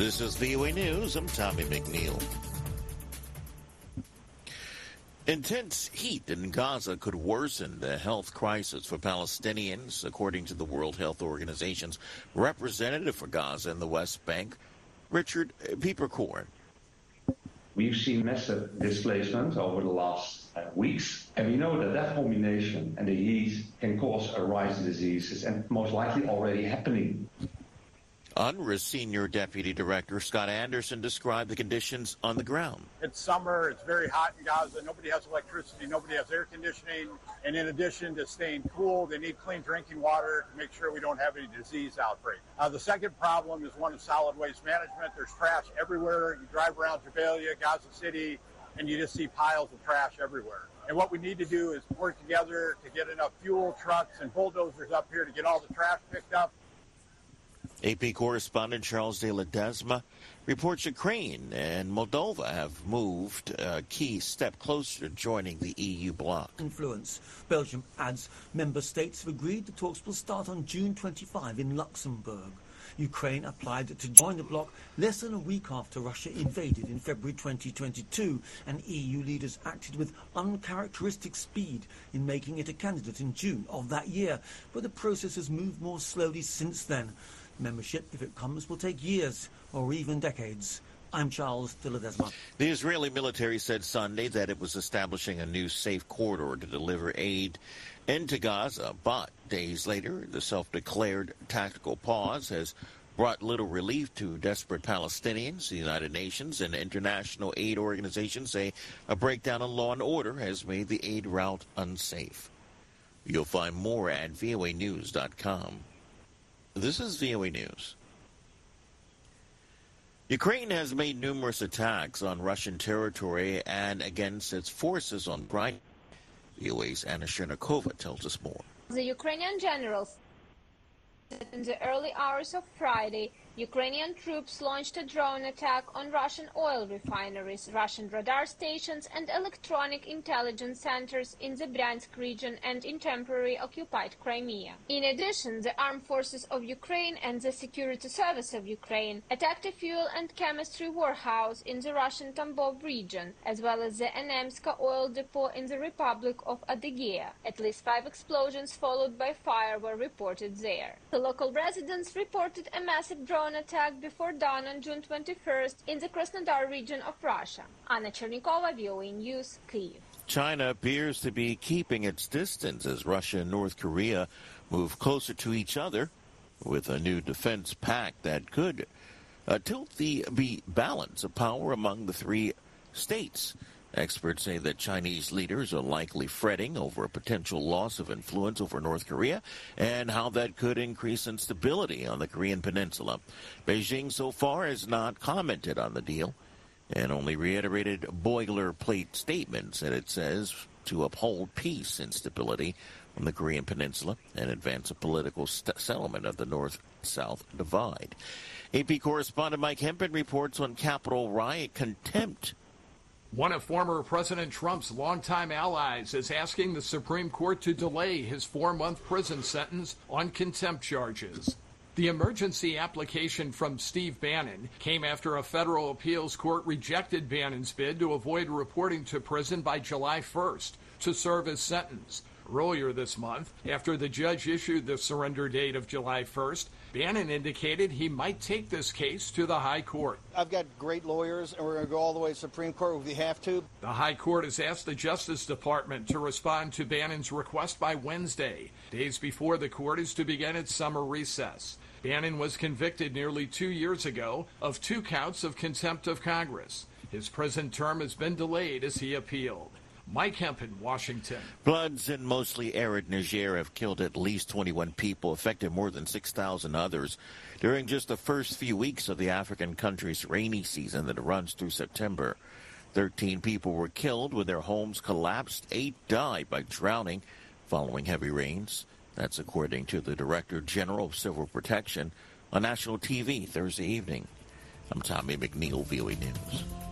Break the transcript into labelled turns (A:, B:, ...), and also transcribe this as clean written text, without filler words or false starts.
A: This is VOA News. I'm Tommy McNeil. Intense heat in Gaza could worsen the health crisis for Palestinians, according to the World Health Organization's representative for Gaza and the West Bank, Richard Pieperkorn.
B: We've seen massive displacement over the last weeks, and we know that combination and the heat can cause a rise in diseases, and most likely already happening.
A: UNRWA's Senior Deputy Director Scott Anderson described the conditions on the ground.
C: It's summer, it's very hot in Gaza, nobody has electricity, nobody has air conditioning, and in addition to staying cool, they need clean drinking water to make sure we don't have any disease outbreak. The second problem is one of solid waste management. There's trash everywhere. You drive around Jabalia, Gaza City, and you just see piles of trash everywhere. And what we need to do is work together to get enough fuel trucks and bulldozers up here to get all the trash picked up.
A: AP correspondent Charles de Ledesma reports Ukraine and Moldova have moved a key step closer to joining the EU bloc.
D: Influence. Belgium adds member states have agreed the talks will start on June 25 in Luxembourg. Ukraine applied to join the bloc less than a week after Russia invaded in February 2022, and EU leaders acted with uncharacteristic speed in making it a candidate in June of that year, but the process has moved more slowly since then. Membership, if it comes, will take years or even decades. I'm Charles de Ledesma.
A: The Israeli military said Sunday that it was establishing a new safe corridor to deliver aid into Gaza, but days later, the self-declared tactical pause has brought little relief to desperate Palestinians. The United Nations and international aid organizations say a breakdown in law and order has made the aid route unsafe. You'll find more at voanews.com. This is VOA News. Ukraine has made numerous attacks on Russian territory and against its forces on Friday. VOA's Anna Chernikova tells us more.
E: The Ukrainian general said in the early hours of Friday, Ukrainian troops launched a drone attack on Russian oil refineries, Russian radar stations, and electronic intelligence centers in the Bryansk region and in temporarily occupied Crimea. In addition, the armed forces of Ukraine and the Security Service of Ukraine attacked a fuel and chemistry warehouse in the Russian Tambov region, as well as the Enemska oil depot in the Republic of Adygea. At least 5 explosions followed by fire were reported there. The local residents reported a massive drone attack before dawn on June 21st in the Krasnodar region of Russia. Anna Chernikova, VOA News, Kyiv.
A: China appears to be keeping its distance as Russia and North Korea move closer to each other with a new defense pact that could tilt the balance of power among the three states. Experts say that Chinese leaders are likely fretting over a potential loss of influence over North Korea and how that could increase instability on the Korean peninsula. Beijing so far has not commented on the deal and only reiterated boilerplate statements that it says to uphold peace and stability on the Korean peninsula and advance a political settlement of the North-South divide. AP correspondent Mike Hempen reports on Capitol riot contempt.
F: One of former President Trump's longtime allies is asking the Supreme Court to delay his 4-month prison sentence on contempt charges. The emergency application from Steve Bannon came after a federal appeals court rejected Bannon's bid to avoid reporting to prison by July 1st to serve his sentence. Earlier this month, after the judge issued the surrender date of July 1st, Bannon indicated he might take this case to the High Court.
G: I've got great lawyers, and we're going to go all the way to the Supreme Court if we have to.
F: The High Court has asked the Justice Department to respond to Bannon's request by Wednesday, days before the court is to begin its summer recess. Bannon was convicted nearly 2 years ago of 2 counts of contempt of Congress. His prison term has been delayed as he appealed. Mike Hempen, Washington.
A: Floods in mostly arid Niger have killed at least 21 people, affected more than 6,000 others during just the first few weeks of the African country's rainy season that runs through September. 13 people were killed when their homes collapsed. 8 died by drowning following heavy rains. That's according to the Director General of Civil Protection on national TV Thursday evening. I'm Tommy McNeil, VOA News.